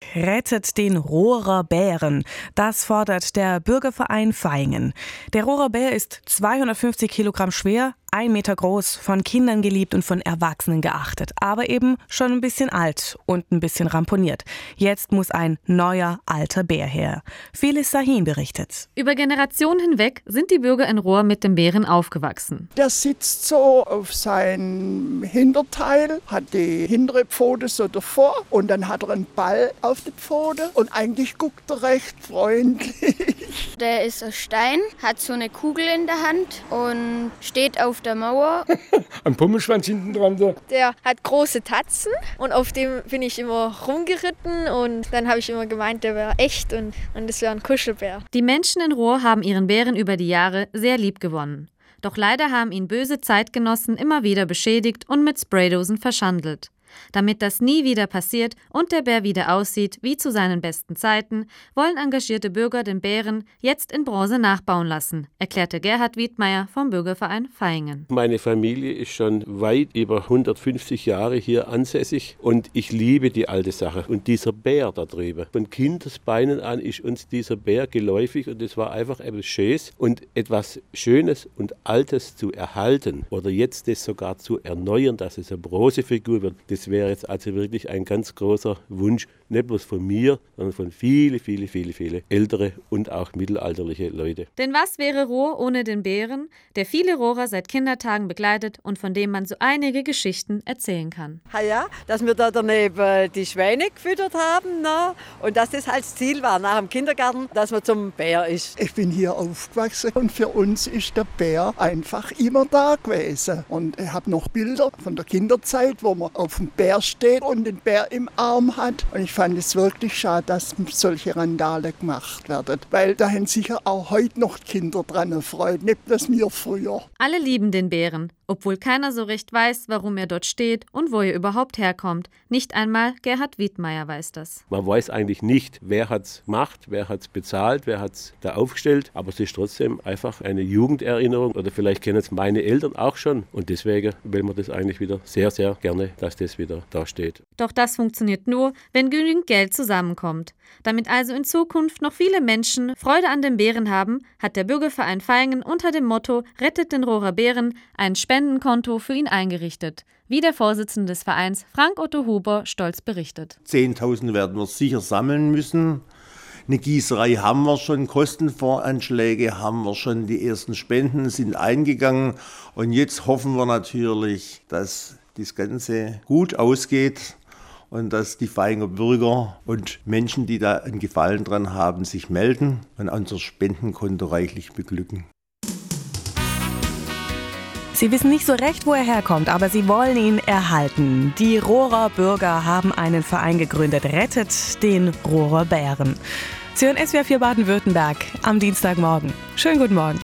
rettet den Rohrer Bären. Das fordert der Bürgerverein Vaihingen. Der Rohrer Bär ist 250 Kilogramm schwer, 1 Meter groß, von Kindern geliebt und von Erwachsenen geachtet. Aber eben schon ein bisschen alt und ein bisschen ramponiert. Jetzt muss ein neuer, alter Bär her. Phyllis Sahin berichtet. Über Generationen hinweg sind die Bürger in Rohr mit dem Bären aufgewachsen. Der sitzt so auf seinem Hinterteil, hat die hintere Pfote so davor und dann hat er einen Ball auf die Pfote und eigentlich guckt er recht freundlich. Der ist aus Stein, hat so eine Kugel in der Hand und steht auf der Mauer. Ein Pummelschwanz hinten dran. So. Der hat große Tatzen und auf dem bin ich immer rumgeritten und dann habe ich immer gemeint, der wäre echt und es wäre ein Kuschelbär. Die Menschen in Rohr haben ihren Bären über die Jahre sehr lieb gewonnen. Doch leider haben ihn böse Zeitgenossen immer wieder beschädigt und mit Spraydosen verschandelt. Damit das nie wieder passiert und der Bär wieder aussieht wie zu seinen besten Zeiten, wollen engagierte Bürger den Bären jetzt in Bronze nachbauen lassen, erklärte Gerhard Wiedmeier vom Bürgerverein Vaihingen. Meine Familie ist schon weit über 150 Jahre hier ansässig und ich liebe die alte Sache. Und dieser Bär da drüben, von Kindesbeinen an ist uns dieser Bär geläufig und es war einfach etwas Schönes und etwas Schönes und Altes zu erhalten oder jetzt das sogar zu erneuern, dass es eine Bronzefigur wird. Das wäre jetzt also wirklich ein ganz großer Wunsch, nicht bloß von mir, sondern von viele ältere und auch mittelalterliche Leute. Denn was wäre Rohr ohne den Bären, der viele Rohrer seit Kindertagen begleitet und von dem man so einige Geschichten erzählen kann? Ja, dass wir da daneben die Schweine gefüttert haben, ne? Und dass das als Ziel war nach dem Kindergarten, dass man zum Bär ist. Ich bin hier aufgewachsen und für uns ist der Bär einfach immer da gewesen. Und ich habe noch Bilder von der Kinderzeit, wo man auf dem Bär steht und den Bär im Arm hat. Und ich fand es wirklich schade, dass solche Randale gemacht werden. Weil da haben sicher auch heute noch Kinder dran erfreut, nicht das mir früher. Alle lieben den Bären, obwohl keiner so recht weiß, warum er dort steht und wo er überhaupt herkommt. Nicht einmal Gerhard Wiedmeier weiß das. Man weiß eigentlich nicht, wer hat es gemacht, wer hat es bezahlt, wer hat es da aufgestellt. Aber es ist trotzdem einfach eine Jugenderinnerung oder vielleicht kennen es meine Eltern auch schon. Und deswegen will man das eigentlich wieder sehr, sehr gerne, dass das wieder da steht. Doch das funktioniert nur, wenn genügend Geld zusammenkommt. Damit also in Zukunft noch viele Menschen Freude an den Bären haben, hat der Bürgerverein Vaihingen unter dem Motto Rettet den Rohrer Bären ein Spendenkonto für ihn eingerichtet. Wie der Vorsitzende des Vereins Frank Otto Huber stolz berichtet. 10.000 werden wir sicher sammeln müssen. Eine Gießerei haben wir schon, Kostenvoranschläge haben wir schon, die ersten Spenden sind eingegangen. Und jetzt hoffen wir natürlich, dass das Ganze gut ausgeht und dass die Vaihinger Bürger und Menschen, die da einen Gefallen dran haben, sich melden und unser Spendenkonto reichlich beglücken. Sie wissen nicht so recht, wo er herkommt, aber sie wollen ihn erhalten. Die Rohrer Bürger haben einen Verein gegründet, Rettet den Rohrer Bären. Sie hören SWR 4 Baden-Württemberg am Dienstagmorgen. Schönen guten Morgen.